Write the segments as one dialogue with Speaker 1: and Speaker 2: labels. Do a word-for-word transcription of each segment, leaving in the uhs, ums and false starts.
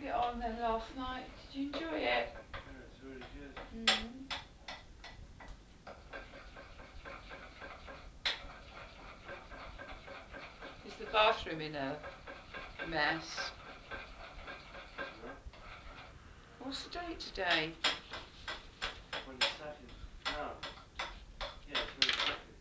Speaker 1: get on then last night? Did you enjoy it?
Speaker 2: Yeah, it's really good.
Speaker 1: Mm. Is the bathroom in a mess?
Speaker 2: No?
Speaker 1: What's the date today?
Speaker 2: twenty-second. No. Yeah, twenty-second.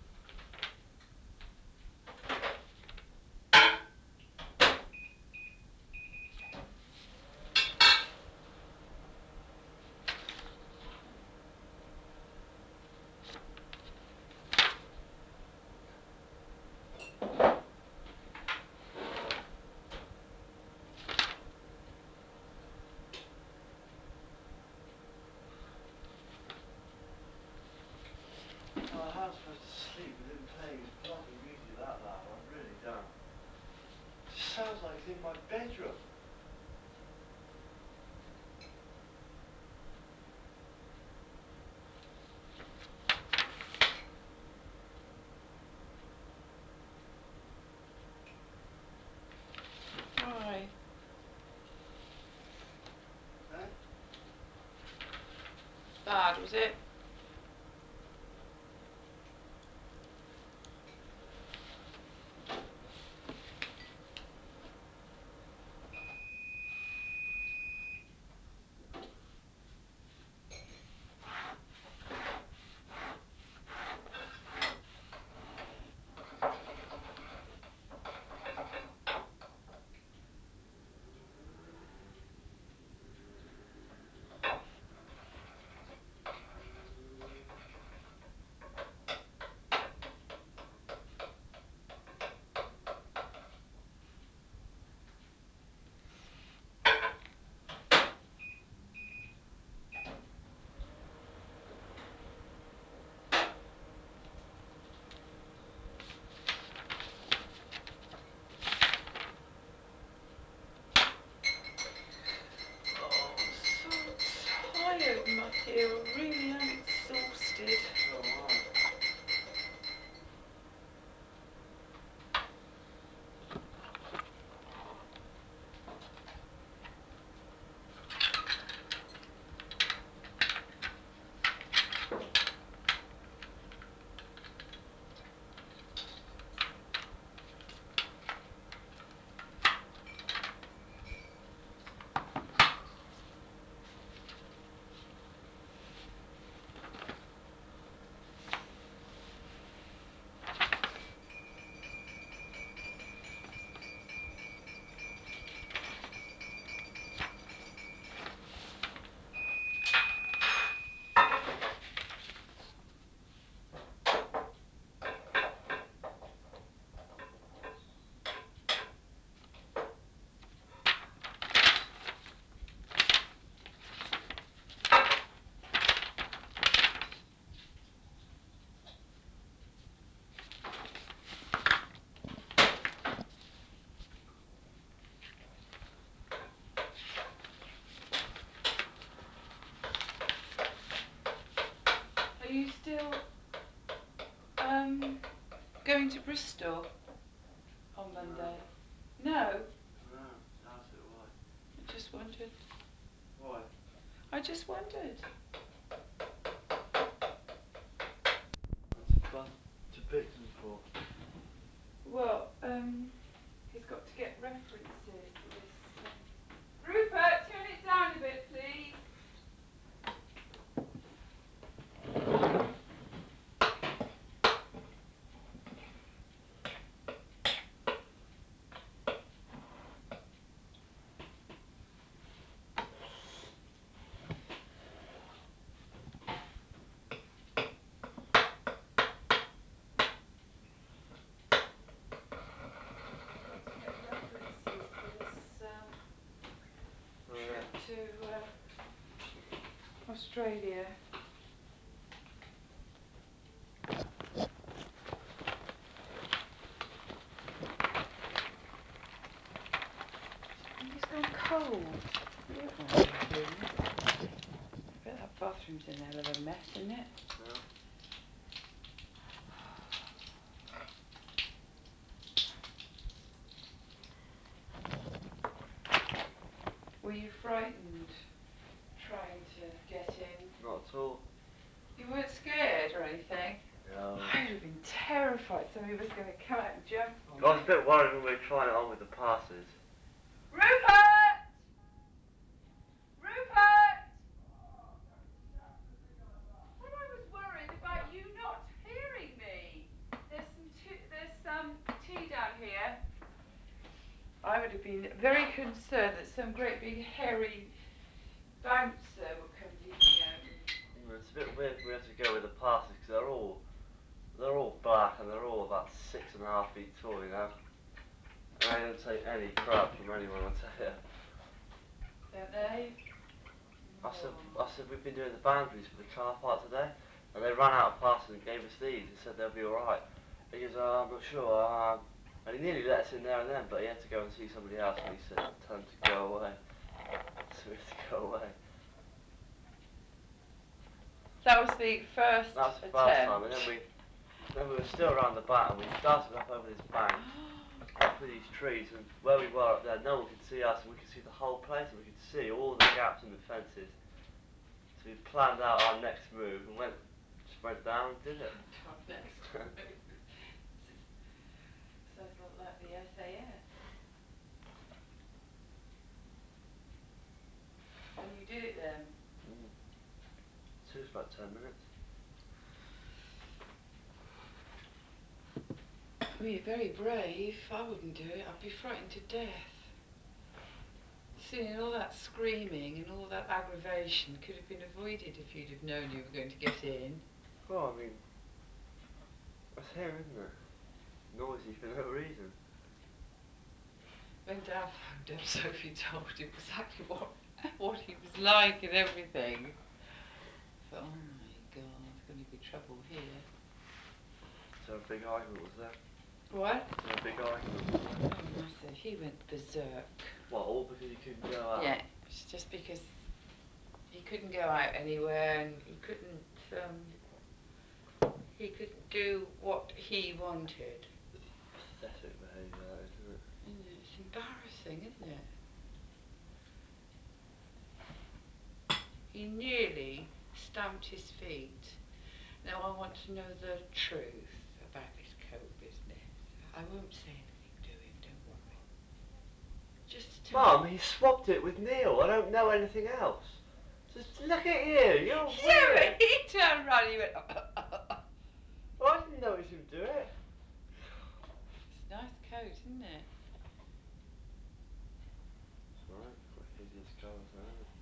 Speaker 2: Oh, how am I supposed to sleep with him playing his bloody music that loud? I really don't. It just sounds like he's in my bedroom.
Speaker 1: Why?
Speaker 2: Eh?
Speaker 1: Bad, was it? Oh, I'm so tired, Matthew. I really am exhausted.
Speaker 2: So am I.
Speaker 1: Are you still um going to Bristol on
Speaker 2: No.
Speaker 1: Monday? No?
Speaker 2: No. Doubt it. Why?
Speaker 1: I just wondered.
Speaker 2: Why?
Speaker 1: I just wondered.
Speaker 2: What's a bus to Picton for?
Speaker 1: Well, um, he's got to get references for this. Um... Rupert, turn it down a bit, please. Got to get references for this um,
Speaker 2: Oh yeah.
Speaker 1: trip to uh, Australia. It's gone cold. You don't want to be doing it. I bet that bathroom's in a hell of a mess, isn't it?
Speaker 2: Yeah.
Speaker 1: Were you frightened trying to get in?
Speaker 2: Not at all.
Speaker 1: You weren't scared or anything?
Speaker 2: No.
Speaker 1: I would have been terrified somebody was going to come out and jump on
Speaker 2: I was
Speaker 1: me.
Speaker 2: a bit worried when we were trying it on with the passes.
Speaker 1: Rupert! Rupert! Well, I was worried about you not hearing me. There's some tea, there's some tea down here. I would have been very concerned that some great big hairy bouncer would come peeking out. And...
Speaker 2: It's a bit weird for me to go with the passes because they're all they're all black and they're all about six and a half feet tall, you know. And they don't take any crap from anyone, I tell you.
Speaker 1: Don't they?
Speaker 2: I said,
Speaker 1: Oh.
Speaker 2: I said we've been doing the boundaries for the car park today, and they ran out of passes and gave us these and said they'll be all right. He goes, oh, I'm not sure. Um, and he nearly let us in there and then, but he had to go and see somebody else, and he said, tell him to go away. So we had to go away.
Speaker 1: That was the first
Speaker 2: That was the first
Speaker 1: attempt.
Speaker 2: time, and then we, then we were still around the back, and we started up over this bank, up through these trees, and where we were up there, no one could see us, and we could see the whole place, and we could see all the gaps in the fences. So we planned out our next move and went, just went down and did it.
Speaker 1: Our next move. Sounds a lot like the S A S. And you did it then?
Speaker 2: Mm. Took us about ten minutes.
Speaker 1: Well, you're very brave. I wouldn't do it. I'd be frightened to death. Seeing all that screaming and all that aggravation could have been avoided if you'd have known you were going to get in.
Speaker 2: Well, I mean, that's here, isn't it? Noisy for no reason.
Speaker 1: When Dad phoned up, Sophie told him exactly what what he was like and everything. I thought, oh my God, there's going to be trouble here.
Speaker 2: So a big argument was there.
Speaker 1: What?
Speaker 2: So a big argument was there.
Speaker 1: Oh, massive. He went berserk.
Speaker 2: What, all because he couldn't go out?
Speaker 1: Yeah, it's just because he couldn't go out anywhere and he couldn't, um, he couldn't do what he wanted.
Speaker 2: Pathetic behaviour, that is, isn't it?
Speaker 1: Isn't it? It's embarrassing, isn't it? He nearly stamped his feet. Now I want to know the truth about this coat business. I won't say anything to him, don't worry. Just tell
Speaker 2: Mum,
Speaker 1: me.
Speaker 2: he swapped it with Neil. I don't know anything else. Just look at you. You're
Speaker 1: Yeah,
Speaker 2: weird.
Speaker 1: but he turned around and he went,
Speaker 2: Well, I didn't notice him do it.
Speaker 1: it's a nice coat, isn't it?
Speaker 2: It's alright. Quite hideous colours, isn't it?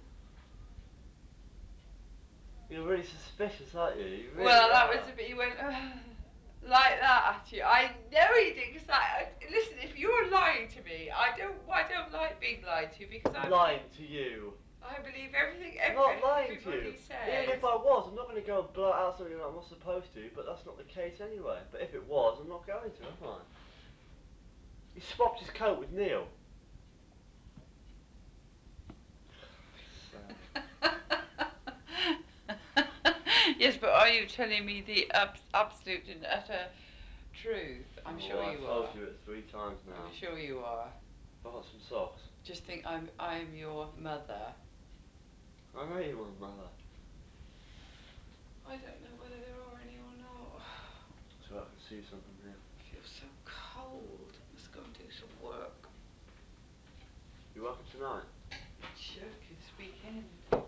Speaker 2: You're really suspicious, aren't you? You really
Speaker 1: Well, that
Speaker 2: are.
Speaker 1: was a bit, he went, like that at you. I know he did, because I, listen, if you're lying to me, I don't, I don't like being lied to, because I
Speaker 2: Lying to you.
Speaker 1: I believe everything every,
Speaker 2: Not lying to
Speaker 1: everybody
Speaker 2: you.
Speaker 1: says.
Speaker 2: Even if I was, I'm not going to go and blurt out something that I'm not supposed to, but that's not the case anyway. But if it was, I'm not going to, am I? He swapped his coat with Neil.
Speaker 1: Yes, but are you telling me the abs absolute and utter truth? I'm
Speaker 2: Oh,
Speaker 1: sure
Speaker 2: I've
Speaker 1: you
Speaker 2: told
Speaker 1: are.
Speaker 2: you it three times now.
Speaker 1: I'm sure you are.
Speaker 2: I've got some socks.
Speaker 1: Just think I'm I'm your mother.
Speaker 2: I know you want mother.
Speaker 1: I don't know whether there are any or not.
Speaker 2: So I can see some from here.
Speaker 1: I feel so cold. I must go and do some work.
Speaker 2: You working tonight?
Speaker 1: Sure, this weekend.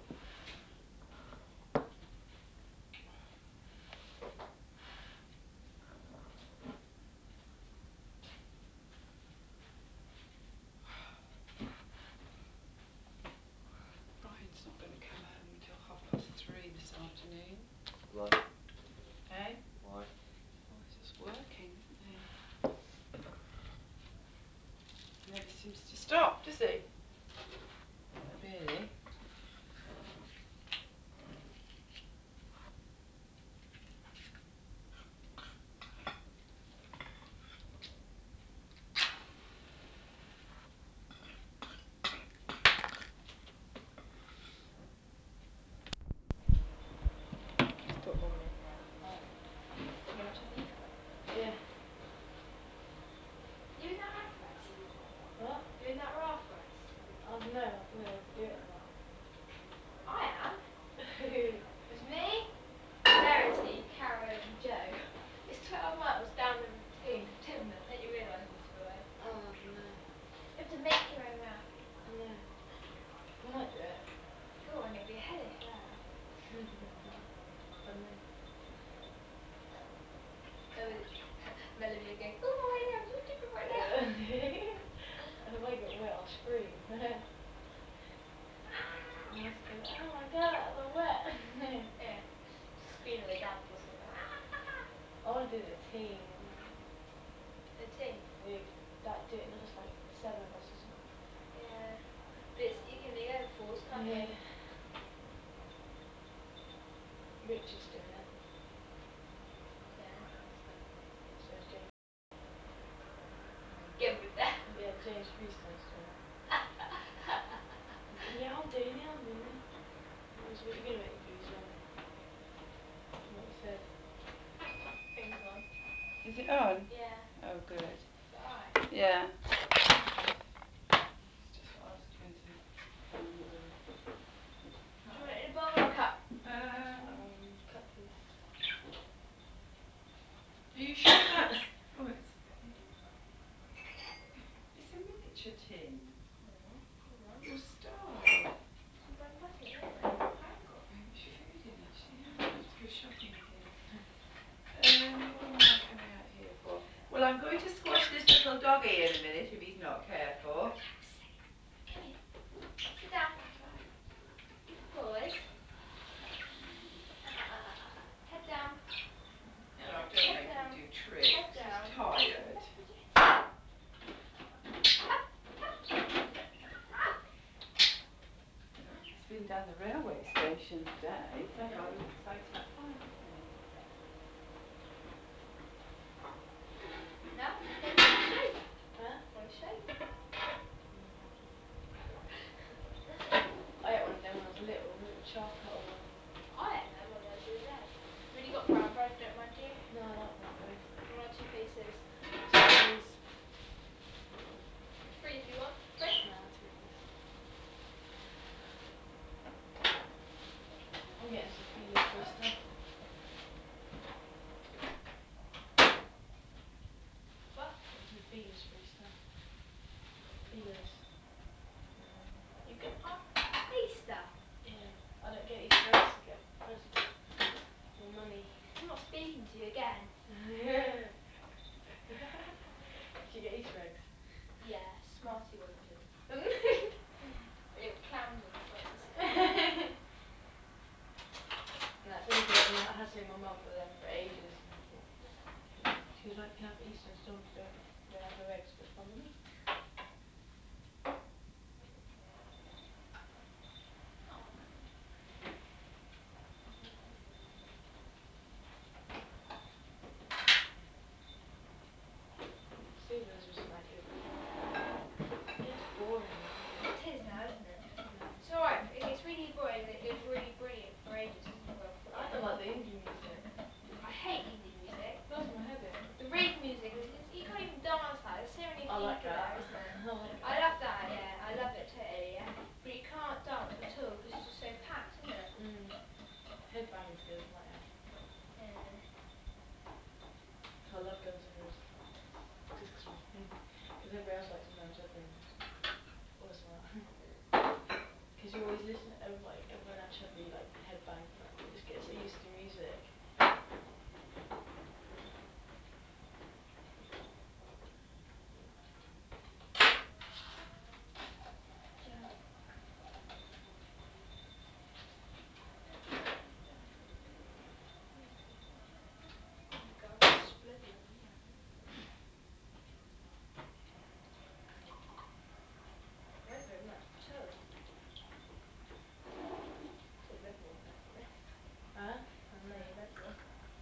Speaker 1: Brian's not going to come home until half past three this afternoon.
Speaker 2: Why?
Speaker 1: Eh?
Speaker 2: Why?
Speaker 1: Oh, he's just working, isn't he? Never seems to stop, does he? Really? Just put all in.
Speaker 3: You want some tea?
Speaker 1: Yeah.
Speaker 3: You in that Ralph rice?
Speaker 1: What?
Speaker 3: You in that Ralph rice? Richard's doing it.
Speaker 4: Yeah.
Speaker 3: So is James.
Speaker 4: Get with that.
Speaker 3: Yeah, James Freestone's doing it. He's like, yeah, I'm doing it, I'm doing it. I was, what are you gonna make me do, son? What he said.
Speaker 4: Thing's on.
Speaker 1: Is it on?
Speaker 4: Yeah.
Speaker 1: Oh, good.
Speaker 4: Is that alright?
Speaker 1: Yeah. It's just what I was going to find the
Speaker 4: Do you want it in a bowl or a cup?
Speaker 1: Um,
Speaker 3: Um, cup please.
Speaker 1: are you sure that's... Oh, it's... It's a miniature tin.
Speaker 4: Oh, hold on.
Speaker 1: Your style.
Speaker 4: Some bread and butter in it anyway.
Speaker 1: I haven't got very much food in actually. I'm going to have to go shopping again. Um, what am I coming out here for? Well, I'm going to squash this little doggy in a minute if he's not careful.
Speaker 4: Come here. Sit down. Good boys. Uh, uh, uh, uh, uh. Head down.
Speaker 1: No, don't
Speaker 4: Head
Speaker 1: make him
Speaker 4: down.
Speaker 1: do tricks.
Speaker 4: Head
Speaker 1: He's
Speaker 4: down.
Speaker 1: tired.
Speaker 4: Up, would you?
Speaker 1: He's been down the railway station today. Thank God it was exciting time, wasn't it?
Speaker 4: Now, go to sleep.
Speaker 3: Huh?
Speaker 4: Go to sleep.
Speaker 3: I ate one of them when I was little, a little charcutter one.
Speaker 4: I ate that one of those the other day. I've only got brown bread, don't mind you.
Speaker 3: No, I like brown bread.
Speaker 4: Do you want two pieces?
Speaker 3: Two please.
Speaker 4: Three if you want. Three?
Speaker 3: Nah, two please. I'm getting some Felix free stuff.
Speaker 4: What?
Speaker 3: Getting some Felix free stuff. Felix.
Speaker 4: You get oh, Easter.
Speaker 3: Yeah, I don't get Easter eggs, I get presents. Or money.
Speaker 4: I'm not speaking to you again.
Speaker 3: Yeah. Do you get Easter eggs?
Speaker 4: Yeah, smarty ones and little clowns on the ones.
Speaker 3: And that's only because I had to my mum for them for ages. She was like, you can have Easter eggs, don't, don't, don't have no eggs, but it's my money. Stevens wasn't that good before. It gets boring now.
Speaker 4: It is now, isn't it?
Speaker 3: Mm.
Speaker 4: It's alright, it gets really boring and it goes really brilliant for ages. Well,
Speaker 3: I
Speaker 4: yeah.
Speaker 3: don't like the indie music.
Speaker 4: I hate indie music.
Speaker 3: It does my head in.
Speaker 4: The rhythm music, is, is, you can't even dance that. There's so many
Speaker 3: I like
Speaker 4: people
Speaker 3: that.
Speaker 4: there, isn't there?
Speaker 3: I like
Speaker 4: I
Speaker 3: that.
Speaker 4: love that, yeah. I love it totally, yeah. But you can't dance at all because it's just so packed, isn't it?
Speaker 3: Mm. Headbanging's good, I like that.
Speaker 4: Yeah.
Speaker 3: I love Guns N' Roses songs. Just because everybody else likes Imagine Dragons. What's that? Because you always listen, every, like everyone at Chubby like headbangs and that. You just get so used to music.
Speaker 4: Yeah. Oh my god, it's bloody on, isn't it? I went very much too. Could have read more, definitely.
Speaker 3: Huh? I
Speaker 4: No,
Speaker 3: know.
Speaker 4: you read more.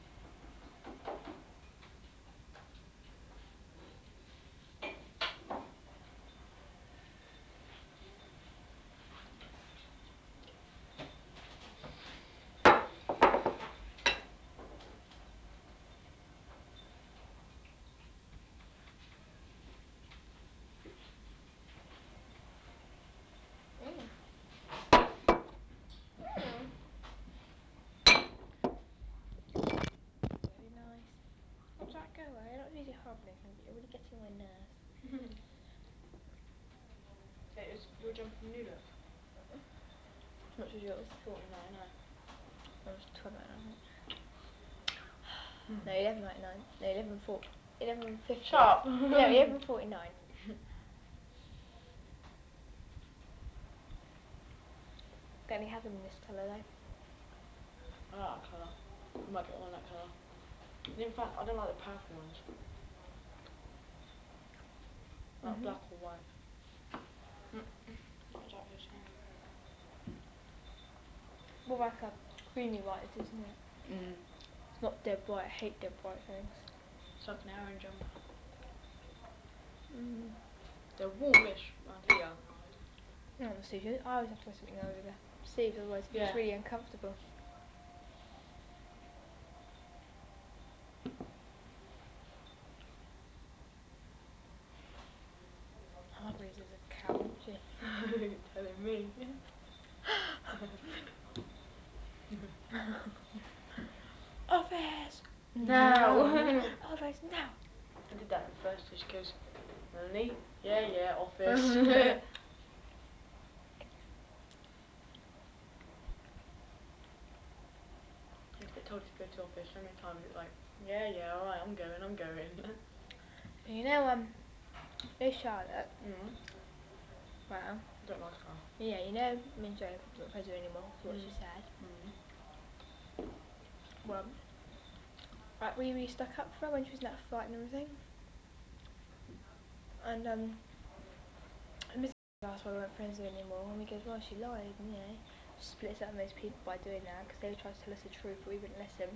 Speaker 4: Mm. Mm. Very nice. What does that go away? You're not really horrible anything, but you're really getting on my nerves.
Speaker 3: It was your jumper from New Look.
Speaker 4: How much was yours?
Speaker 3: Fourteen ninety nine.
Speaker 4: Mine was twelve ninety nine, I think. No, eleven ninety nine. No, eleven four. Eleven fifty.
Speaker 3: Shut up.
Speaker 4: No, eleven forty nine. They only have them in this colour though.
Speaker 3: I like that colour. I might get one that colour. In fact, I don't like the purple ones. I like
Speaker 4: Mhm.
Speaker 3: black or white. Mm. I like those ones.
Speaker 4: What about colour?
Speaker 5: Creamy white, isn't it?
Speaker 1: Mm.
Speaker 5: It's not dead white. I hate dead white things.
Speaker 3: It's like an orange jumper.
Speaker 5: Mm.
Speaker 3: They're warmish around here.
Speaker 5: Oh, the sleeves. I always have to wear something over the sleeves, otherwise it
Speaker 3: Yeah.
Speaker 5: feels really uncomfortable. Hargreaves is a cow, isn't she?
Speaker 3: You're telling me.
Speaker 5: Office!
Speaker 3: Now.
Speaker 5: Office now!
Speaker 3: I did that the first day. She goes, Melanie? Yeah, yeah, office. You get told to go to office so many times. It's like, yeah, yeah, alright, I'm going, I'm going.
Speaker 5: You know, um, there's Charlotte.
Speaker 3: Mm.
Speaker 5: Well,
Speaker 3: I don't like her.
Speaker 5: yeah, you know, me and Joe are not friends anymore, is what
Speaker 3: Mm.
Speaker 5: she said.
Speaker 3: Mm.
Speaker 5: Well, like, we really stuck up for her when she was in that fight and everything. And, um, Mister asked why we weren't friends anymore, and we goes, well, she lied, and, you know, she split us up with most people by doing that, because they tried to tell us the truth, but we wouldn't listen.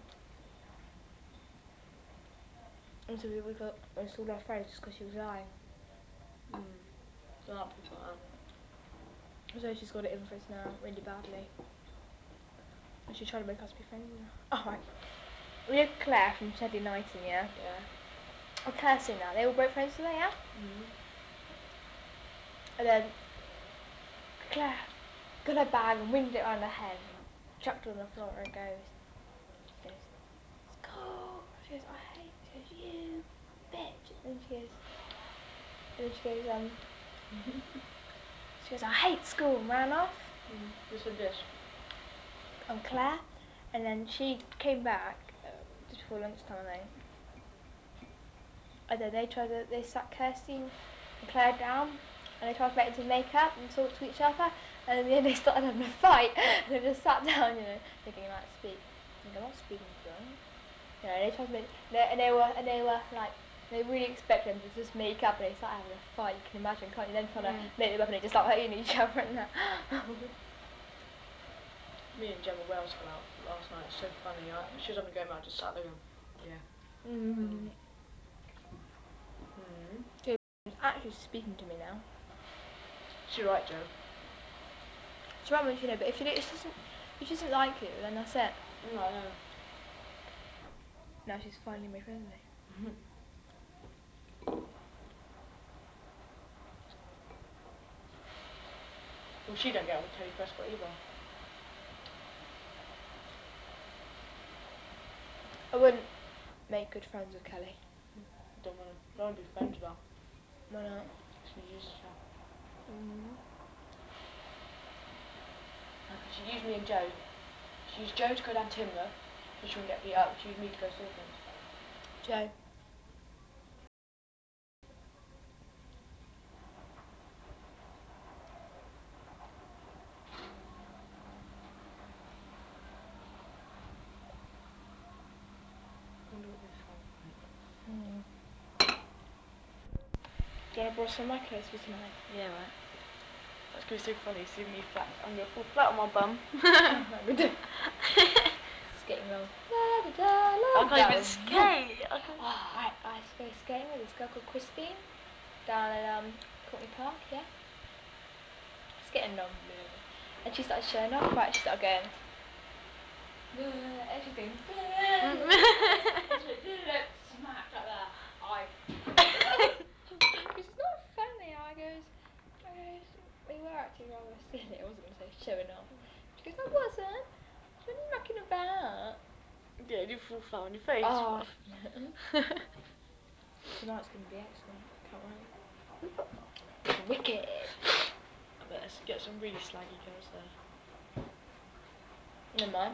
Speaker 5: And so we, we got, we all our friends just because she was lying.
Speaker 3: Mm. Don't like people like that.
Speaker 5: So she's got it in for us now, really badly. And she's trying to make us be friends with her. Alright. We have Claire from Saturday Nighting, yeah?
Speaker 3: Yeah.
Speaker 5: And Kirsty now, they all broke friends today, yeah?
Speaker 3: Mm.
Speaker 5: And then Claire got her bag and winged it around her head and chucked it on the floor and goes, she goes, school! She goes, I hate, she goes, you bitch! And then she goes, and then she goes, um, she goes, I hate school, and ran off.
Speaker 3: Mm. Who said this?
Speaker 5: On Claire, and then she came back uh, just before lunchtime, I think. And then they tried to, they sat Kirsty and Claire down, and they tried to make them make up and talk to each other, and in the end they started having a fight, and they just sat down, you know, thinking you might speak. And I'm not speaking to them. You know, and they tried to make, they, and they were, and they were like, they really expected them to just make up, and they started having a fight. You can imagine, can't you? Then trying to
Speaker 3: Mm.
Speaker 5: make them up, and they just start hurting each other and that.
Speaker 3: Me and Gemma Wells fell out last night. It's so funny. I, she was having a go at me. I just sat there going, yeah.
Speaker 5: Mm.
Speaker 3: Mm.
Speaker 5: She's actually speaking to me now.
Speaker 3: She's right, Joe.
Speaker 5: It's right when she know, but if she, if she doesn't, if she doesn't like you, then that's it.
Speaker 3: Mm, I know.
Speaker 5: Now she's finally made friends with me.
Speaker 3: Well, she don't get on with Kelly Prescott either.
Speaker 5: I wouldn't make good friends with Kelly.
Speaker 3: Don't wanna, don't wanna be friends with her.
Speaker 5: Why not?
Speaker 3: She uses her.
Speaker 5: Mm.
Speaker 3: Because she used me and Joe. She used Joe to go down timber, so she wouldn't get beat up. She used me to go saw things.
Speaker 5: Joe.
Speaker 3: I wonder what this is from.
Speaker 5: Mm. Do you want to borrow some of my clothes for tonight?
Speaker 3: Yeah, right. That's gonna be so funny. See me flat. I'm gonna fall flat on my bum.
Speaker 5: It's getting long. La, da, da, la,
Speaker 3: I can't even
Speaker 5: da,
Speaker 3: skate. I can't.
Speaker 5: Oh, I, I used to go skating with this girl called Christine down at um, Courtney Park, yeah? It's getting long, really. And she started showing off, right? She started going, and she's going, and she went, smack like that. I because it's not funny. I goes, I goes, we were acting rather silly. I wasn't going to say showing off. She goes, I wasn't. She wasn't mucking about.
Speaker 3: Yeah, you fall flat on your face.
Speaker 5: Oh, tonight's going to be excellent. Can't wait. Wicked.
Speaker 3: Let's get some really slaggy girls there.
Speaker 5: Never mind.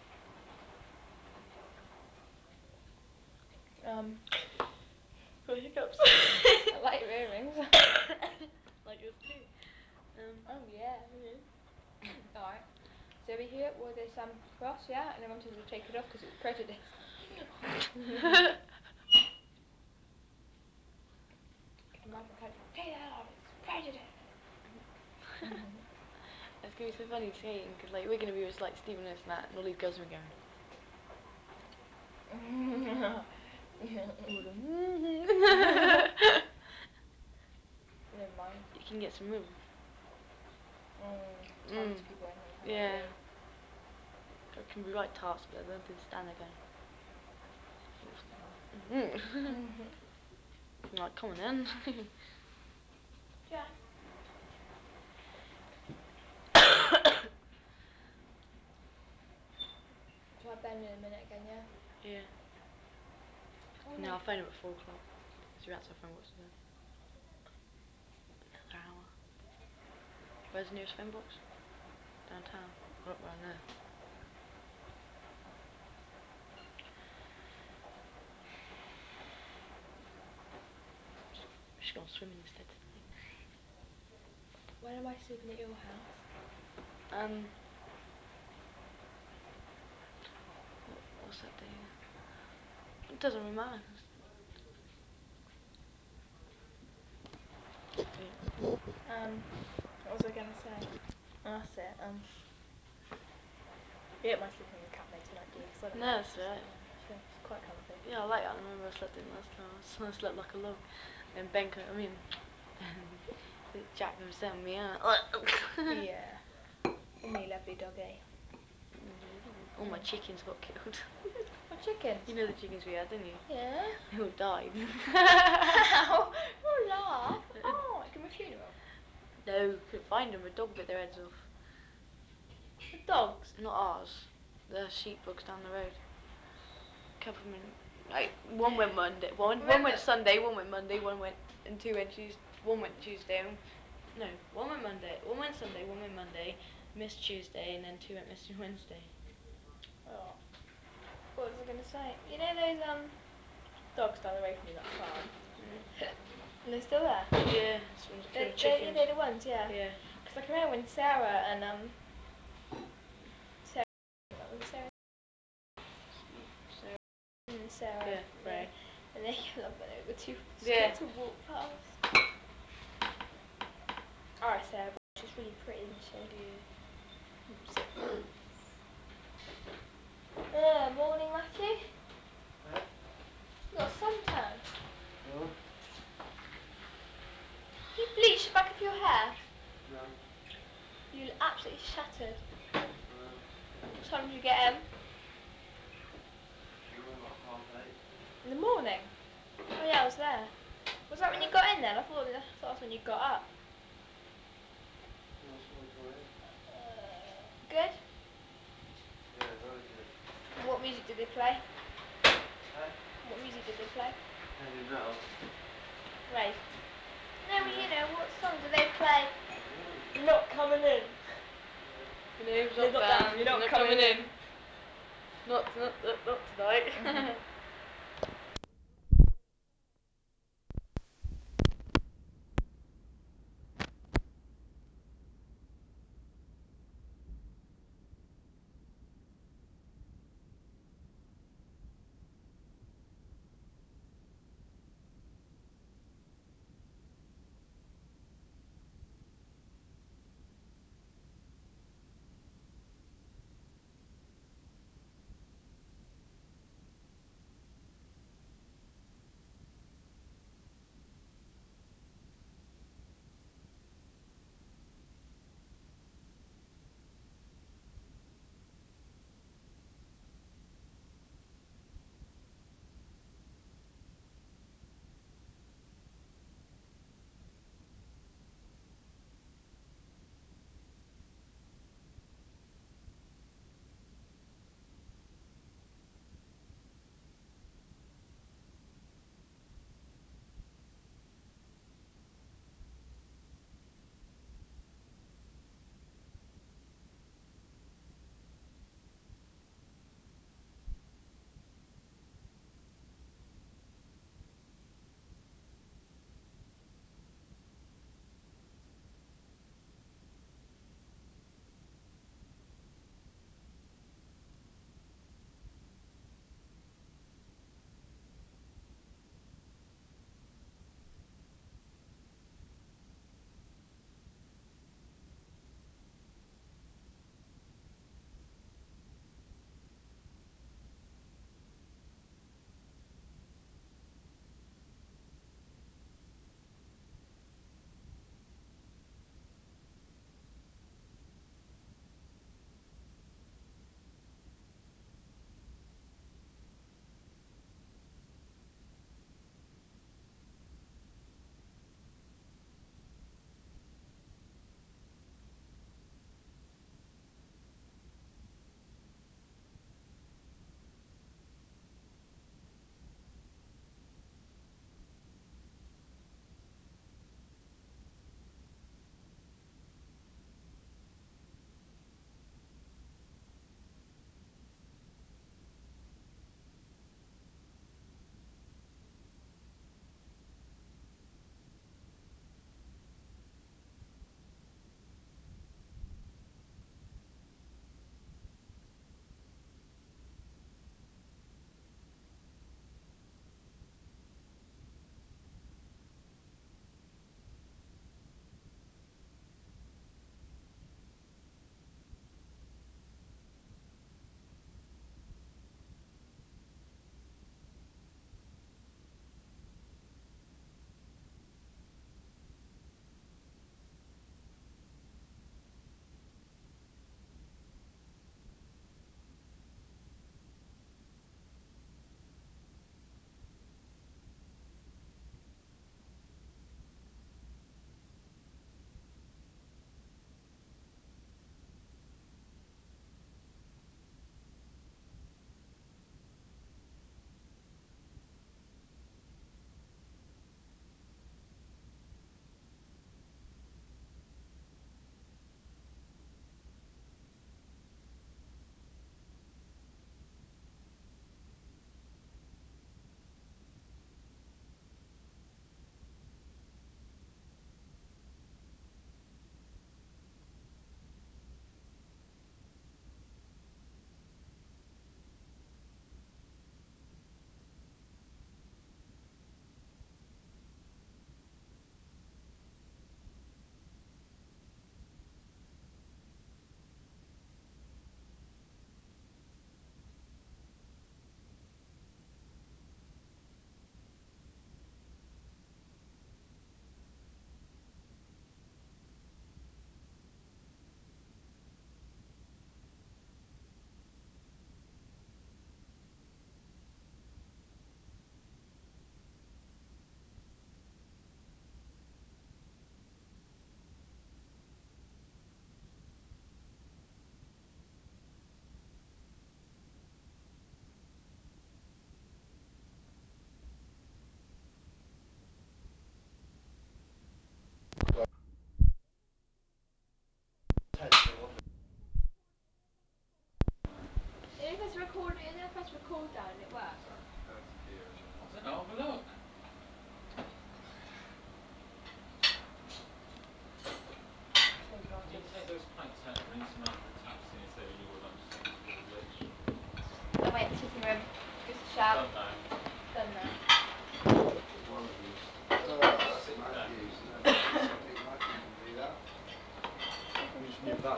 Speaker 5: Um,
Speaker 3: Got hiccups.
Speaker 5: I like your earrings.
Speaker 3: Like yours too. Um.
Speaker 5: Oh yeah. Alright. So we're here with this um cross, yeah, and I wanted to take it off because it was prejudiced. Can you imagine? Can't you? Take that off. It's prejudiced.
Speaker 3: Let's
Speaker 6: gonna be so funny skating because like we're gonna be just like Stephen and that, and all these girls are going.
Speaker 5: Never mind.
Speaker 6: You can get some room.
Speaker 5: Mm,
Speaker 6: Mm.
Speaker 5: tons of people in here, can't
Speaker 6: Yeah.
Speaker 5: they?
Speaker 6: It can be right task, but then they stand there going. Mm. Like, come on then.
Speaker 5: Jack. Try Ben in a minute again, yeah?
Speaker 6: Yeah.
Speaker 5: Oh
Speaker 6: No,
Speaker 5: no.
Speaker 6: I'll phone him at four o'clock. So that's our phone. What's the another hour? Where's the nearest phone box? Downtown. Right around there. She's gone swimming instead tonight.
Speaker 5: When am I sleeping at your house?
Speaker 6: Um. What, what's that day? It doesn't really matter.
Speaker 5: Um, what was I gonna say? Oh, that's it. Um, you don't mind sleeping in the cafe tonight, do you? Because I don't
Speaker 6: No,
Speaker 5: mind.
Speaker 6: that's right.
Speaker 5: Yeah, I feel it's quite comfy.
Speaker 6: Yeah, I like that. I remember I slept in last time. I slept like a log. And Ben, co- I mean, Jack was setting me out.
Speaker 5: Yeah. And me, lovely doggy.
Speaker 6: All my chickens got killed.
Speaker 5: My chickens.
Speaker 6: You know the chickens we had, didn't you?
Speaker 5: Yeah.
Speaker 6: They all died.
Speaker 5: How? Oh, laugh. Oh, like in a funeral.
Speaker 6: No, couldn't find them. A dog bit their heads off.
Speaker 5: The dogs.
Speaker 6: Not ours. The sheepdogs down the road. Couple of minutes. Like one went Monday. One one
Speaker 5: Remember-
Speaker 6: went Sunday. One went Monday. One went and two went Tuesday. One went Tuesday. And, no, one went Monday. One went Sunday. One went Monday. Missed Tuesday, and then two went missing Wednesday.
Speaker 5: Oh. What was I gonna say? You know those um dogs down the road from you, that farm?
Speaker 6: Mm.
Speaker 5: And they're still there.
Speaker 6: Yeah, this one's
Speaker 5: They're,
Speaker 6: killing
Speaker 5: they're, you
Speaker 6: chickens.
Speaker 5: know the ones, yeah.
Speaker 6: Yeah.
Speaker 5: Because I can remember when Sarah and um Sarah was it Sarah?
Speaker 6: So
Speaker 5: Mm, Sarah.
Speaker 6: yeah, right.
Speaker 5: And they love when they were too
Speaker 6: Yeah.
Speaker 5: scared to walk past. Alright, Sarah, she's really pretty, isn't she?
Speaker 6: Yeah.
Speaker 5: Uh, morning, Matthew.
Speaker 2: Huh?
Speaker 5: You got a suntan.
Speaker 2: No.
Speaker 5: You bleached the back of your hair.
Speaker 2: No.
Speaker 5: You look absolutely shattered.
Speaker 2: No.
Speaker 5: What time did you get in?
Speaker 2: No, about half eight.
Speaker 5: In the morning? Oh yeah, I was there. Was that when you got in then? I thought, I thought that was when you got up.
Speaker 2: No, I saw it going in.
Speaker 5: Uh, good?
Speaker 2: Yeah, very good.
Speaker 5: And what music did they play?
Speaker 2: Huh?
Speaker 5: What music did they play?
Speaker 2: Heavy metal.
Speaker 5: Rave. No, well,
Speaker 2: Yeah.
Speaker 5: you know, what song do they play?
Speaker 2: No.
Speaker 5: You're not coming in.
Speaker 2: Yeah.
Speaker 6: Your name's
Speaker 5: No,
Speaker 6: not
Speaker 5: not
Speaker 6: down.
Speaker 5: down. You're not,
Speaker 6: coming
Speaker 5: coming
Speaker 6: in.
Speaker 5: in.
Speaker 6: Not not not, not tonight.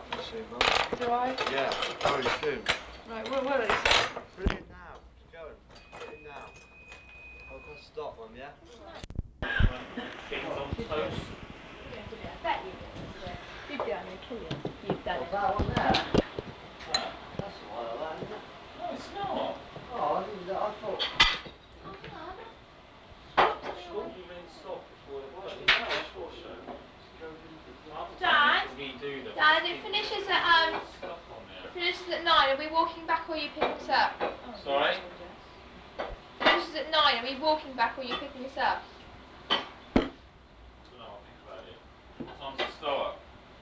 Speaker 2: very soon, Mum.
Speaker 1: Do I?
Speaker 2: Yeah, very soon.
Speaker 1: Right, well, well, it's...
Speaker 2: Put it in now. Just go and put it in now. I'll press stop, Mum, yeah?
Speaker 6: Things on toast.
Speaker 5: You're going to do it. I bet you're going to do it. You've done it, kill you. You've done
Speaker 2: What's
Speaker 5: it.
Speaker 2: that one there?
Speaker 6: Ah.
Speaker 2: That's alright, that, isn't it?
Speaker 6: No, it's not.
Speaker 2: Oh, I didn't, I thought...
Speaker 5: Oh, hang on. Drop
Speaker 6: It's
Speaker 5: something on
Speaker 6: got
Speaker 5: my
Speaker 6: to be really
Speaker 5: head.
Speaker 6: soft before it
Speaker 2: Why
Speaker 6: put
Speaker 2: don't you
Speaker 6: into
Speaker 2: know?
Speaker 6: the
Speaker 2: I thought it
Speaker 6: dishwasher.
Speaker 2: just goes into the...
Speaker 6: Half the time we
Speaker 5: Dad?
Speaker 6: have to redo them
Speaker 5: Dad,
Speaker 6: because
Speaker 5: it
Speaker 6: people get
Speaker 5: finishes
Speaker 6: all
Speaker 5: at,
Speaker 6: weird
Speaker 5: um...
Speaker 6: stuff on there.
Speaker 5: It finishes at nine. Are we walking back or are you picking us up?
Speaker 3: Oh, you
Speaker 6: Sorry?
Speaker 3: asshole, Jess.
Speaker 5: Finishes at nine. Are we walking back or are you picking us up?
Speaker 6: Don't know, I'll think about it. What time's it start?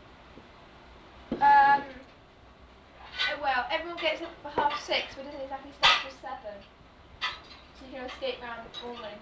Speaker 5: Um... uh, Well, everyone gets up for half six, but it doesn't exactly start till seven. So you can escape round the morning.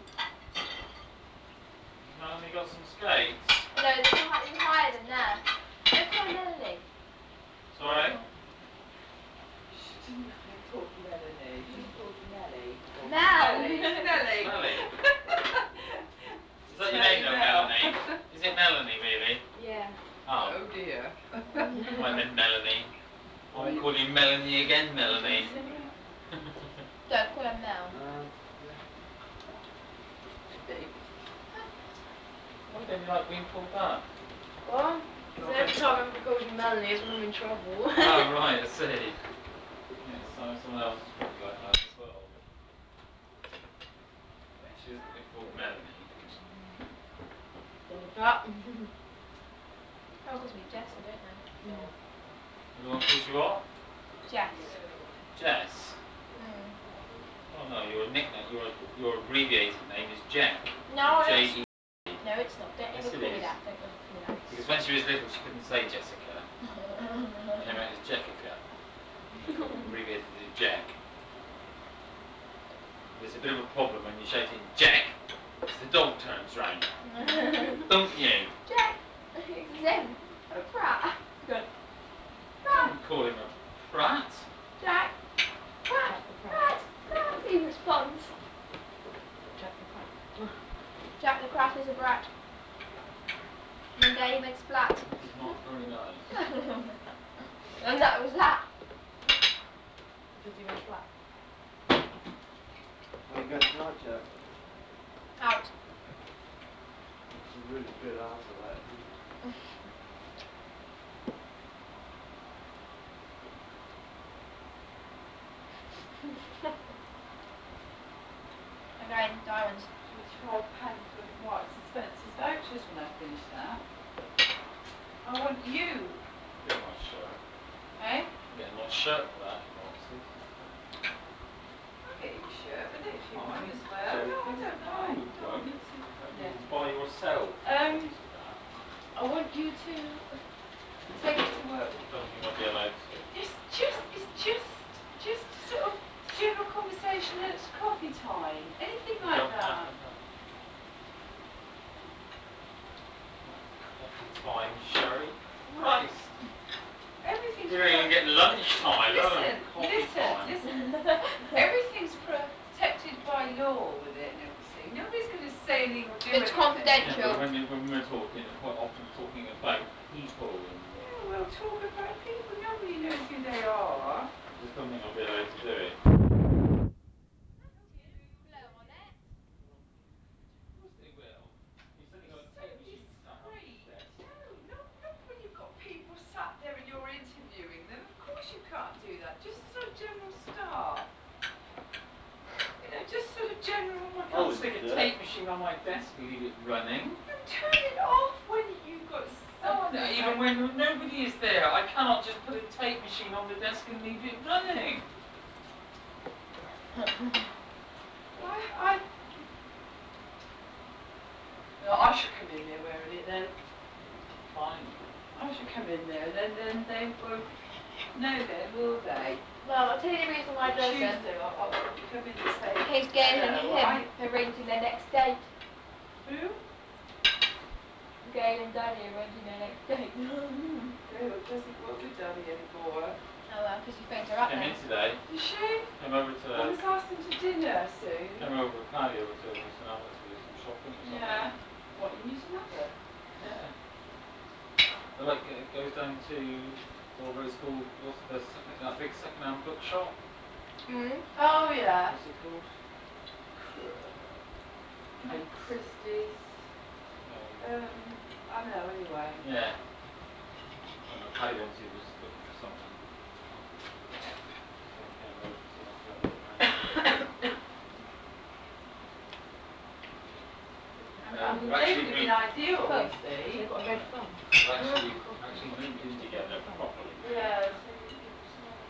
Speaker 6: Has Melanie got some skates?
Speaker 5: No, they can hi- you can hire them there. Don't call her Melanie.
Speaker 6: Sorry?
Speaker 1: She doesn't like called Melanie. She's called Melly.
Speaker 5: Mel!
Speaker 1: Melly. Smelly.
Speaker 6: Melly. Is that your name
Speaker 1: Smelly
Speaker 6: though,
Speaker 1: Mel.
Speaker 6: Melanie? Is it Melanie really?
Speaker 3: Yeah.
Speaker 6: Oh.
Speaker 1: Oh dear.
Speaker 6: Right then, Melanie. I won't call you Melanie again, Melanie.
Speaker 5: Don't call her Mel.
Speaker 2: Um, yeah.
Speaker 1: Maybe.
Speaker 6: Why don't you like being called that?
Speaker 3: What? Because
Speaker 6: Not
Speaker 3: every
Speaker 6: better.
Speaker 3: time I've called you Melanie is when I'm in trouble.
Speaker 6: Oh, right, I see. Yeah, so someone else is probably like that as well. She doesn't get called Melanie.
Speaker 3: Democrat.
Speaker 5: Everyone calls me Jessie, don't they?
Speaker 6: Everyone calls you what?
Speaker 5: Jess.
Speaker 6: Jess.
Speaker 5: Mm.
Speaker 6: Oh no, your nickname, your your abbreviated name is Jack.
Speaker 5: No,
Speaker 6: J
Speaker 5: it's...
Speaker 6: E.
Speaker 5: No, it's not. Don't
Speaker 6: Yes,
Speaker 5: ever
Speaker 6: it
Speaker 5: call me
Speaker 6: is.
Speaker 5: that. Don't ever call me that.
Speaker 6: Because when she was little, she couldn't say Jessica. Came out as Jessica. They called abbreviated as Jack. But it's a bit of a problem when you're shouting Jack, because the dog turns round. Don't you?
Speaker 5: Jack! It's him. A prat. Good.
Speaker 6: I
Speaker 5: Prat!
Speaker 6: wouldn't call him a prat.
Speaker 5: Jack! Prat!
Speaker 3: Jack the Prat.
Speaker 5: Prat! Prat! He responds.
Speaker 3: Jack the Prat.
Speaker 5: Jack the Prat is a brat. One day he went splat.
Speaker 6: This is not very nice.
Speaker 5: And that was that.
Speaker 3: Because he went flat.
Speaker 2: Where are you going tonight, Jack?
Speaker 5: Out.
Speaker 2: That's a really good answer, that, isn't it?
Speaker 5: Again, diamonds.
Speaker 1: Should we try Panther and Marks and Spencer's vouchers when I finish that? I want you.
Speaker 6: Get a nice shirt.
Speaker 1: Eh?
Speaker 6: Get a nice shirt for that in Marx's.
Speaker 1: I'll get you a shirt with it if you
Speaker 6: Oh,
Speaker 1: want
Speaker 6: I'm
Speaker 1: as well.
Speaker 6: joking.
Speaker 1: No, I don't
Speaker 6: No,
Speaker 1: mind.
Speaker 6: you
Speaker 1: You don't want
Speaker 6: won't.
Speaker 1: me to.
Speaker 6: You
Speaker 1: Yeah.
Speaker 6: will buy yourself
Speaker 1: Um,
Speaker 6: copies of that.
Speaker 1: I want you to take it to work.
Speaker 6: I don't think I'll be allowed to.
Speaker 1: It's just, it's just, just sort of general conversation at coffee time. Anything
Speaker 6: You
Speaker 1: like
Speaker 6: don't have
Speaker 1: that.
Speaker 6: to have coffee time, Sherry. Christ!
Speaker 1: Everything's
Speaker 6: We don't
Speaker 1: pro-
Speaker 6: even get lunchtime, let alone
Speaker 1: listen,
Speaker 6: coffee
Speaker 1: listen,
Speaker 6: time.
Speaker 1: listen. Everything's protected by law with it and everything. Nobody's going to say anything or do
Speaker 5: It's
Speaker 1: anything.
Speaker 6: Yeah, but
Speaker 5: confidential.
Speaker 6: when, you, when we're talking, we're quite often talking about people and
Speaker 1: Yeah, we'll talk about people. Nobody knows who they are.
Speaker 6: I just don't think I'll be allowed to do it.
Speaker 5: Blow on it.
Speaker 6: Of course they will. You've suddenly
Speaker 1: You're
Speaker 6: got a
Speaker 1: so
Speaker 6: tape machine sat on your
Speaker 1: discreet.
Speaker 6: desk.
Speaker 1: No, not, not when you've got people sat there and you're interviewing them. Of course you can't do that. Just sort of general stuff. You know, just sort of general.
Speaker 6: I
Speaker 2: I
Speaker 6: can't
Speaker 2: wouldn't
Speaker 6: stick a
Speaker 2: do it.
Speaker 6: tape machine on my desk and leave it running.
Speaker 1: You turn it off when you've got
Speaker 6: Oh,
Speaker 1: someone
Speaker 6: no,
Speaker 1: there.
Speaker 6: even when nobody is there, I cannot just put a tape machine on the desk and leave it running.
Speaker 1: Well, I, I, well, I should come in there wearing it then.
Speaker 6: Fine.
Speaker 1: I should come in there, and then then they won't know then, will they?
Speaker 5: Well, I'll tell you the reason why
Speaker 1: On
Speaker 5: it doesn't.
Speaker 1: Tuesday, I'll, I'll come in and say
Speaker 5: In case Gail and
Speaker 1: hello.
Speaker 5: him
Speaker 1: I
Speaker 5: are arranging their next date.
Speaker 1: who?
Speaker 5: Gail and Daddy are arranging their next date.
Speaker 1: Gail doesn't work with Daddy anymore.
Speaker 5: Oh well, because you phoned her
Speaker 6: She
Speaker 5: up
Speaker 6: came in
Speaker 5: then.
Speaker 6: today.
Speaker 1: Does she?
Speaker 6: Came over
Speaker 1: I
Speaker 6: to
Speaker 1: must ask them to dinner soon.
Speaker 6: came over Paddy over to St Albans to do some shopping or something.
Speaker 1: Yeah. What, in Newton Abbot?
Speaker 6: Yeah. But like it goes down to
Speaker 7: what it's called? What's the second, that big second-hand bookshop?
Speaker 6: Mm.
Speaker 1: Oh yeah.
Speaker 7: What's it called?
Speaker 1: Cr- not
Speaker 7: Kate's?
Speaker 1: Christie's.
Speaker 7: No.
Speaker 1: Um, I know anyway.
Speaker 7: Yeah. I don't know, Paddy wanted was looking for something. So I came over, so that's why I went round to it.
Speaker 1: I
Speaker 7: Um,
Speaker 1: mean,
Speaker 7: we've
Speaker 1: they
Speaker 7: actually
Speaker 1: would have been
Speaker 7: moved.
Speaker 1: ideal,
Speaker 6: Pub.
Speaker 1: you
Speaker 6: So
Speaker 1: see.
Speaker 6: they've got a red
Speaker 7: Right.
Speaker 6: farm.
Speaker 7: We've actually actually moved in together properly.
Speaker 1: Yeah, so you, you'll smell.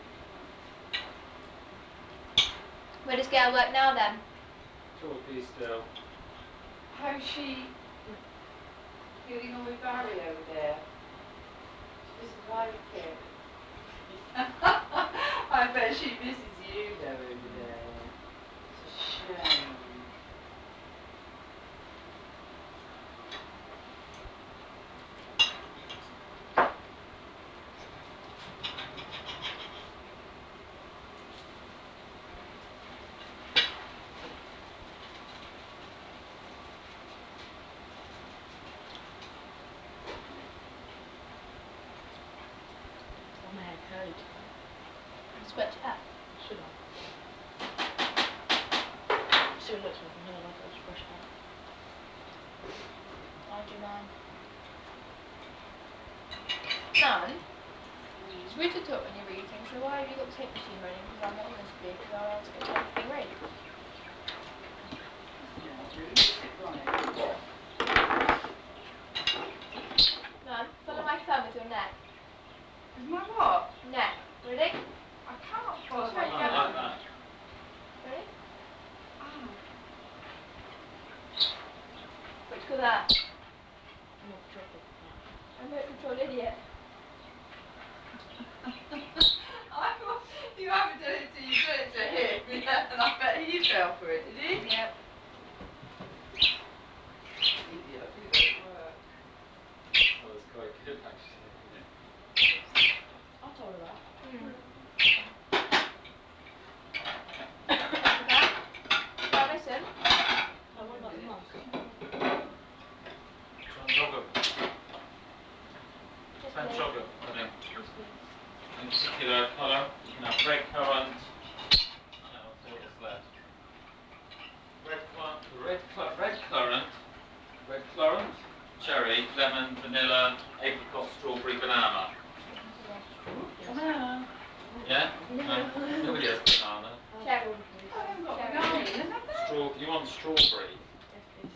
Speaker 4: Where does Gail work now then?
Speaker 7: Torquay still.
Speaker 1: How's she getting on with Barry over there? She doesn't like it. I bet she misses you though over there. It's a shame.
Speaker 3: I had my hair curly today.
Speaker 4: Scratch it up.
Speaker 3: Should I? See what it looks like, and when I like it, I'll just brush it out.
Speaker 4: I'll do mine. Mum, it's weird to talk when you're reading, so why have you got the tape machine running? Because I'm not supposed to be, because I want to get the thing read.
Speaker 1: It's not rude, is it, Ronnie?
Speaker 7: What?
Speaker 4: Mum, follow
Speaker 7: What?
Speaker 4: my thumb with your neck.
Speaker 1: Is my what?
Speaker 4: Neck. Ready?
Speaker 1: I can't follow
Speaker 4: Sorry,
Speaker 1: my
Speaker 4: you
Speaker 7: I
Speaker 4: can.
Speaker 7: like
Speaker 1: thumb.
Speaker 7: that.
Speaker 4: Ready?
Speaker 1: Ah.
Speaker 4: What do you call that?
Speaker 3: Remote control club. No.
Speaker 4: Remote control idiot.
Speaker 1: I, you haven't done it till you've done it to him, yeah, and I bet he fell for it, did he?
Speaker 4: Yep.
Speaker 1: Idiot, I do that at work.
Speaker 7: That was quite good actually, wasn't it?
Speaker 3: I told her that.
Speaker 4: Mm. What's with that? Don't listen.
Speaker 3: Oh, what about the
Speaker 1: Rubbish.
Speaker 3: mugs?
Speaker 7: Do you want chocolate?
Speaker 4: Yes,
Speaker 7: ten
Speaker 4: please.
Speaker 7: chocolate pudding.
Speaker 3: Yes, please.
Speaker 7: Any particular colour? You can have red currant. Hang on, I'll tell you what's left. Red cl- red cl- red currant, red currant, cherry, lemon, vanilla, apricot, strawberry, banana.
Speaker 3: That's a lot of
Speaker 1: Ooh,
Speaker 3: strawberries.
Speaker 1: banana.
Speaker 7: Yeah? No,
Speaker 3: No.
Speaker 7: nobody has banana.
Speaker 3: I have
Speaker 4: Cherry.
Speaker 3: strawberry, please.
Speaker 1: Oh, they haven't got
Speaker 4: Cherry,
Speaker 1: banana
Speaker 4: please.
Speaker 1: then, have they?
Speaker 7: Straw. You want strawberry?
Speaker 3: Yes, please.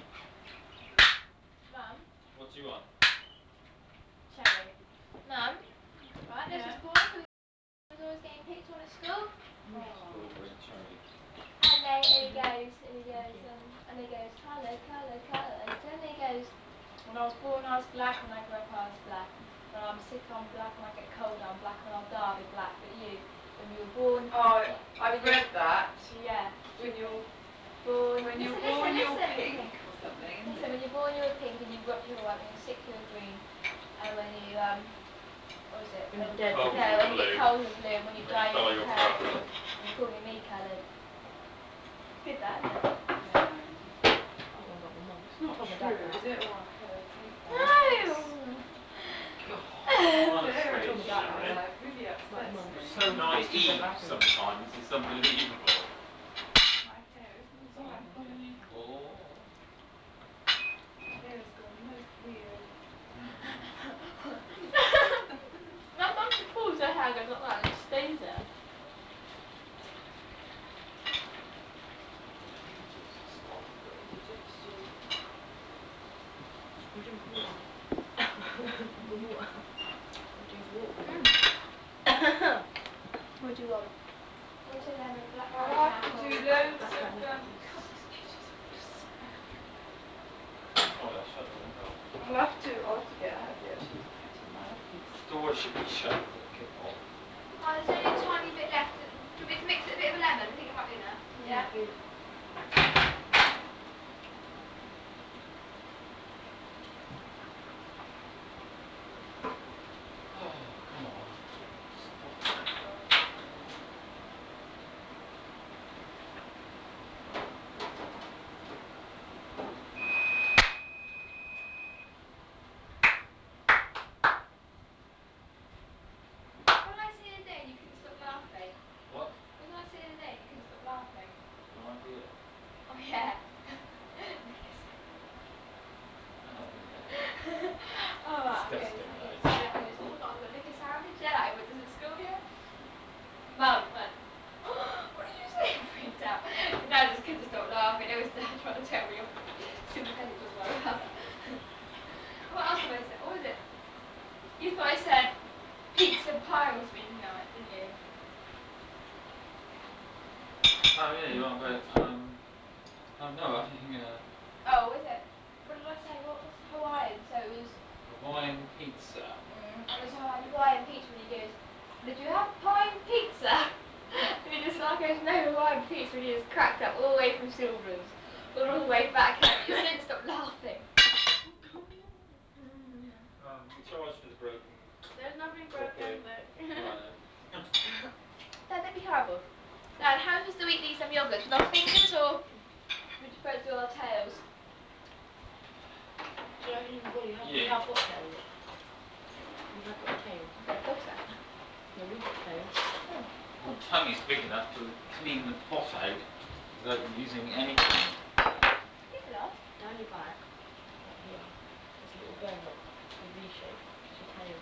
Speaker 4: Mum,
Speaker 7: What do you want?
Speaker 4: cherry. Mum, right, this
Speaker 1: Yeah.
Speaker 4: is Paula, because he was always getting picked on at school.
Speaker 1: Oh.
Speaker 7: Strawberry and cherry.
Speaker 4: And then and he
Speaker 3: Mhm.
Speaker 4: goes, and he
Speaker 3: Thank
Speaker 4: goes,
Speaker 3: you.
Speaker 4: um, and he goes, colour, colour, colours. And he goes, when I was born I was black, when I grew up I was black. When I'm sick I'm black, when I get cold I'm black, when I'll die I'll be black. But you, when you were born,
Speaker 1: Oh,
Speaker 4: you,
Speaker 1: I've
Speaker 4: when you,
Speaker 1: read that.
Speaker 4: yeah,
Speaker 1: When you're
Speaker 4: born.
Speaker 1: when you're
Speaker 4: Listen,
Speaker 1: born,
Speaker 4: listen,
Speaker 1: you're
Speaker 4: listen, listen.
Speaker 1: pink or something, isn't
Speaker 4: Listen,
Speaker 1: it?
Speaker 4: when you're born you're pink, and you grow up you're white. When you're sick you're green, and when you um, what was it?
Speaker 3: When
Speaker 4: Um,
Speaker 3: you're dead,
Speaker 7: Cold,
Speaker 3: you're
Speaker 4: no,
Speaker 7: you're
Speaker 4: when you get
Speaker 7: blue.
Speaker 4: cold you're blue, and when you
Speaker 7: When you
Speaker 4: die
Speaker 7: colour,
Speaker 4: you're
Speaker 7: you're
Speaker 4: purple.
Speaker 7: purple.
Speaker 4: And you call me me coloured. Good that, isn't it?
Speaker 1: No.
Speaker 3: I went and got my mugs.
Speaker 1: It's
Speaker 3: I
Speaker 1: not
Speaker 3: told my dad
Speaker 1: true,
Speaker 3: that.
Speaker 1: is it? Oh, okay, I'll take that.
Speaker 4: No.
Speaker 7: God,
Speaker 3: I
Speaker 7: honestly,
Speaker 3: told my dad that
Speaker 7: Sherry.
Speaker 3: about,
Speaker 1: Yeah, it really
Speaker 3: about the
Speaker 1: upsets
Speaker 3: mugs.
Speaker 1: me.
Speaker 7: So
Speaker 3: He's still so
Speaker 7: naive
Speaker 3: happy.
Speaker 7: sometimes, it's unbelievable.
Speaker 1: My hair isn't
Speaker 3: It's
Speaker 1: it
Speaker 3: alright, thank you.
Speaker 7: Unbelievable.
Speaker 1: My hair's gone most weird.
Speaker 7: Mm.
Speaker 4: My mum just pulls her hair, goes like that, and it stays there.
Speaker 1: Stop, I've got indigestion.
Speaker 3: Can you drink water? The water. Can you drink water for me?
Speaker 4: Mm. What do you want? Water, lemon, blackcurrant,
Speaker 1: I'll
Speaker 4: and
Speaker 1: have to
Speaker 4: apple.
Speaker 1: do loads
Speaker 3: Black
Speaker 1: of
Speaker 3: currant apple,
Speaker 1: um
Speaker 3: please.
Speaker 1: God, this kitchen's full of smoke.
Speaker 7: Oh, yeah, shut the window.
Speaker 1: I'll have to I'll have to get Abby actually to put in my office.
Speaker 7: Door should be shut before we kick off.
Speaker 4: Oh, there's only a tiny bit left. Do you want me to mix it a bit of a lemon? I think it might be enough.
Speaker 3: Yeah,
Speaker 4: Yeah?
Speaker 3: please.
Speaker 7: Oh, come on. Stop it.
Speaker 4: piles midnight, didn't you?
Speaker 7: Oh yeah, you are very um oh no, I think uh
Speaker 4: Oh, was it? What did I say? What was Hawaiian? So it was
Speaker 7: Hawaiian pizza.
Speaker 4: mm, it was Hawaiian, Hawaiian pizza and he goes, did you have Hawaiian pizza? And he just like goes, no Hawaiian pizza, and he just cracked up all the way from Silver's all the way back home. You just didn't stop laughing.
Speaker 7: Um we charge for the broken
Speaker 6: There's nothing
Speaker 7: properly.
Speaker 6: broken, but
Speaker 7: Right then.
Speaker 4: Dad, don't be horrible. Dad, how was the week these some yogurts? With our fingers or we prefer to do our tails?
Speaker 6: do you reckon we have we
Speaker 7: Yeah.
Speaker 6: have got tails? We have got a tail.
Speaker 4: We've got butter.
Speaker 6: No, we've got tails.
Speaker 4: Oh.
Speaker 7: Your tummy's big enough to clean the pot out without using anything.
Speaker 4: Yes it does.
Speaker 6: Down your back, like here, there's a little bone like a V shape. It's your tail.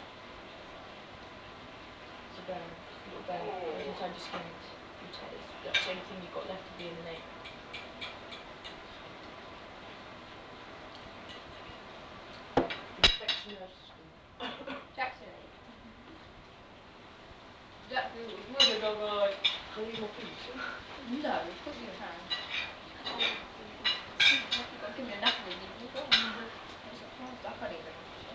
Speaker 6: It's a bone, just a little bone. Goes
Speaker 7: Oh.
Speaker 6: inside your skin. It's your tail. It's that's the only thing you've got left of being an ape. Inspection nurse school.
Speaker 4: Jackson ape. Jackson was with a dog eye.
Speaker 6: Can I use my piece?
Speaker 4: No, of course you can.
Speaker 6: Oh, please.
Speaker 4: You've got to give me a knuckle with you. Go on. That's not plaster. I can't even actually.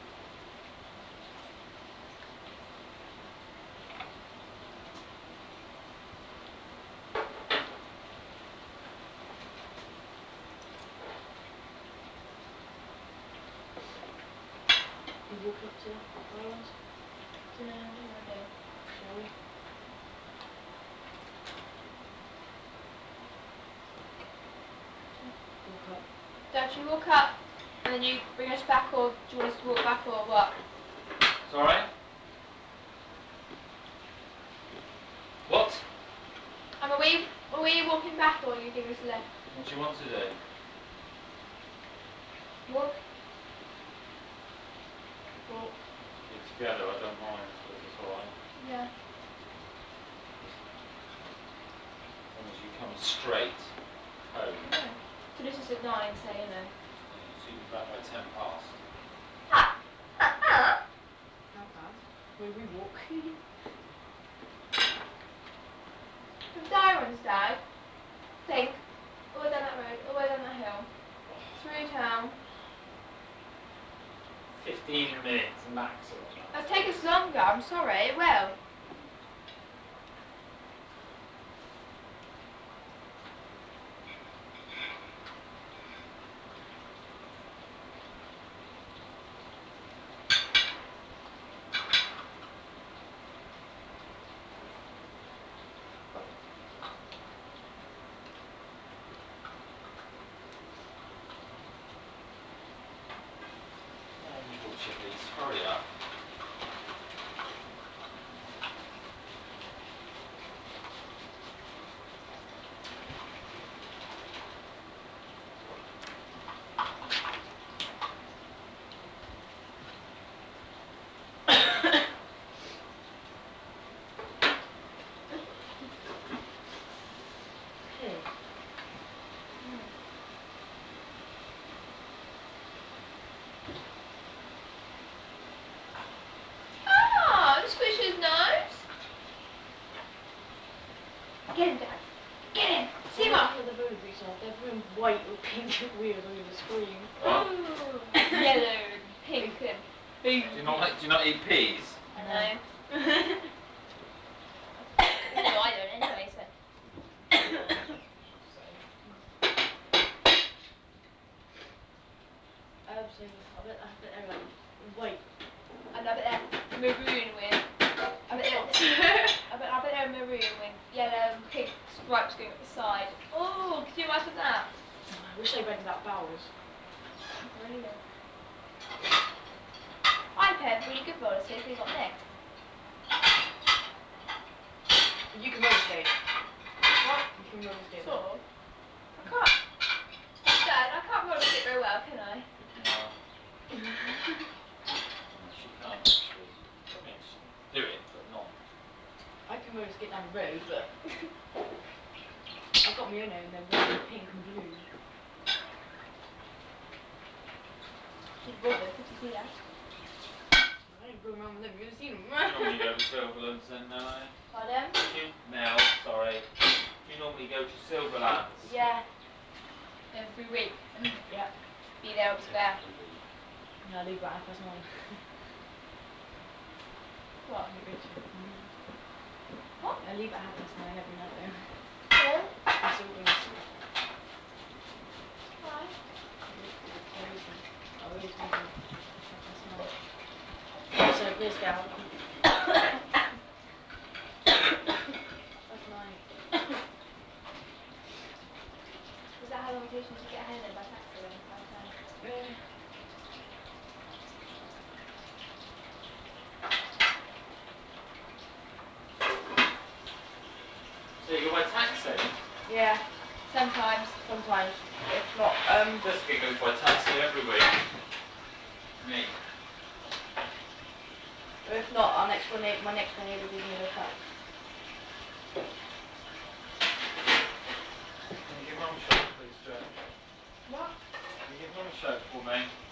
Speaker 6: You walking up to Byron's?
Speaker 4: Dunno, what do you want to do?
Speaker 6: Shall we? Walk up.
Speaker 4: Dad, should we walk up and then you bring us back, or do you want us to walk back, or what?
Speaker 7: Sorry? What?
Speaker 4: Um, are we, are we walking back, or are you giving us a lift?
Speaker 7: What do you want to do?
Speaker 4: Walk.
Speaker 6: Walk.
Speaker 7: Keep together, I don't mind if it's alright.
Speaker 4: Yeah.
Speaker 7: As long as you come straight home.
Speaker 4: Yeah. So this is at nine, so you know.
Speaker 7: Yeah, so you'll be back by ten past.
Speaker 4: Ha! Ha ha!
Speaker 6: How fast? Where we walk.
Speaker 4: From Dyron's, Dad. Think. All the way down that road, all the way down that hill. Through town.
Speaker 7: Fifteen minutes maximum,
Speaker 4: It'll
Speaker 7: that'll
Speaker 4: take
Speaker 7: take
Speaker 4: us
Speaker 7: us.
Speaker 4: longer, I'm sorry, it will.
Speaker 7: Oh, you poor chippies, hurry up.
Speaker 6: Hey.
Speaker 4: Mm. Ah, the squisher's nose. Get him, Dad. Get him. See
Speaker 6: I'm
Speaker 4: him
Speaker 6: looking
Speaker 4: off.
Speaker 6: at the roller coaster. They're in white with pink wheels. I'm gonna scream.
Speaker 7: What?
Speaker 4: Ooh, yellow and pink and
Speaker 7: Do you not like, do you not eat peas?
Speaker 4: I
Speaker 6: No.
Speaker 4: know. Well, I don't anyway, so.
Speaker 7: She'll say.
Speaker 6: Um, so I bet I bet they're like white.
Speaker 4: And I bet they're maroon with. I bet
Speaker 6: Tops.
Speaker 4: they're. I bet I bet they're maroon with yellow and pink stripes going up the side. Oh, could you imagine that?
Speaker 6: I wish they went without bowels.
Speaker 4: Brilliant. I paired really good roller skates, they got nicked.
Speaker 6: You can roller skate.
Speaker 4: What?
Speaker 6: You can roller skate
Speaker 4: Sort
Speaker 6: though.
Speaker 4: of. I can't. Dad, I can't roller skate very well, can I?
Speaker 7: No. No, she can't actually. I mean, she can do it, but not.
Speaker 6: I can roller skate down the road, but I've got my own and they're white, pink, and blue.
Speaker 4: You'd bought them, did you see that?
Speaker 6: I ain't going around with them. You seen them?
Speaker 7: No, normally go to Silverlands then, Melanie?
Speaker 4: Pardon?
Speaker 7: Do you, Mel, sorry. Do you normally go to Silverlands?
Speaker 4: Yeah. Every week. And
Speaker 3: Yep.
Speaker 4: be there or be square.
Speaker 2: Every week.
Speaker 3: Yeah, I leave about half past nine.
Speaker 4: What?
Speaker 3: You go to mm.
Speaker 4: What?
Speaker 3: I leave at half past nine every night though.
Speaker 4: Hello?
Speaker 3: In Silverlands.
Speaker 4: Why?
Speaker 3: Yep, it's crazy. I always leave at half past nine. So this gal last night.
Speaker 4: Is that how long it takes you to get here then by taxi then? By train?
Speaker 3: Yeah.
Speaker 7: So you go by taxi?
Speaker 4: Yeah. Sometimes.
Speaker 3: Sometimes. If not, um
Speaker 7: Jessica goes by taxi every week. Me.
Speaker 3: if not, our next door neigh- my next door neighbour gives me a lift up.
Speaker 7: Can you give mum a shout please, Jess?
Speaker 4: What?
Speaker 7: Can you give mum a shout for me?